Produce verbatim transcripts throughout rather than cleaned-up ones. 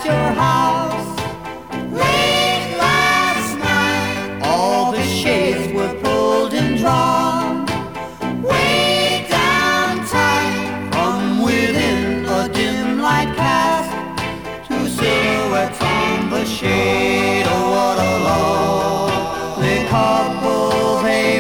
at your house late last night. All the shades were pulled and drawn way down tight. From within a dim light cast two silhouettes on the shade. Oh, what a lovely couple they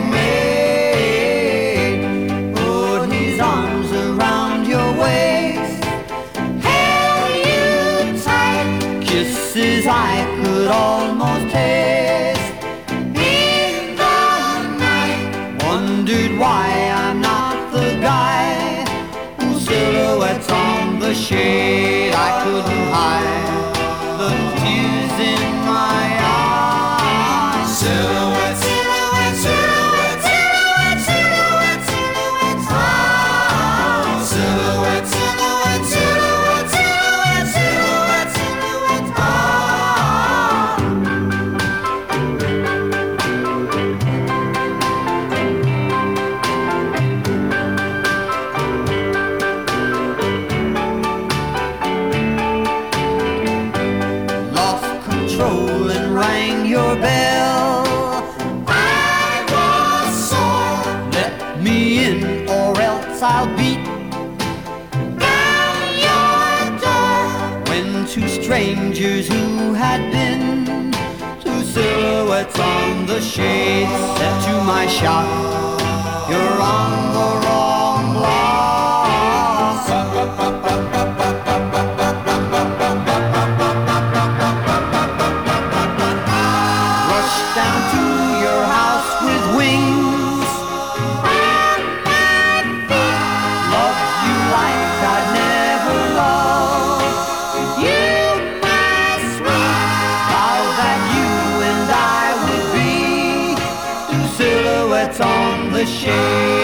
made. Put his arms around your waist, held you tight, kisses I could almost taste. In the night, wondered why I'm not the guy whose silhouettes on the shade I couldn't hide. The tears in my eyes. Silhouette, silhouette, silhouette, silhouette, silhouette, silhouette. Ah, silhouette, silhouette, silhouette, silhouette, silhouette, silhouette. Ah. Lost control and rang your bell. I was sore. Let me in or else I'll beat Down your door. when two strangers who had been two silhouettes on the shade said to my shop, you're on the wrong block. Rushed down to your house with wings, loved you like I'd never loved you, my sweet. Vowed that you and I would be two silhouettes on the shade.